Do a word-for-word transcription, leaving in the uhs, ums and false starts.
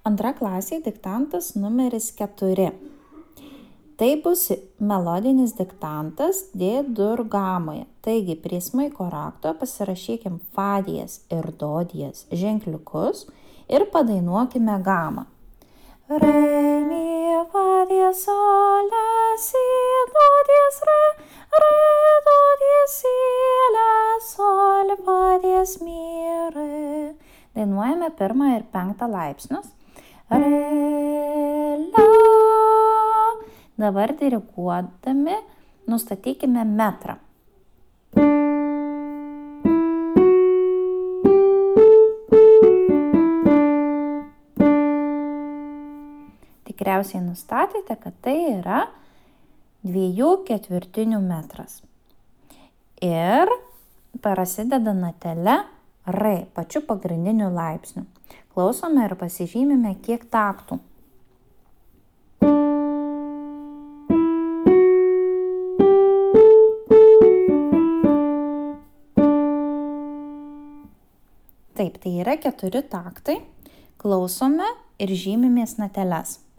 Antra klasė diktantas numeris keturi. Tai bus melodinis diktantas D dur gamoje. Taigi prie smuiko rakto pasirašykim fa diez ir do diez ženkliukus ir padainuokime gamą. Re, mi, fa diez, sol, la, si, do diez, re, re, do diez, si, la, sol, fa diez, mi, re. Dainuojame pirmą ir penktą laipsnius. Re, la. Dabar diriguodami nustatykime metrą. Tikriausiai nustatėte, kad tai yra dviejų ketvirtinių metras. Ir prasideda natele re, pačiu pagrindiniu laipsniu. Klausome ir pasižymime, kiek taktų. Taip, tai yra keturi taktai. Klausome ir žymimės nateles.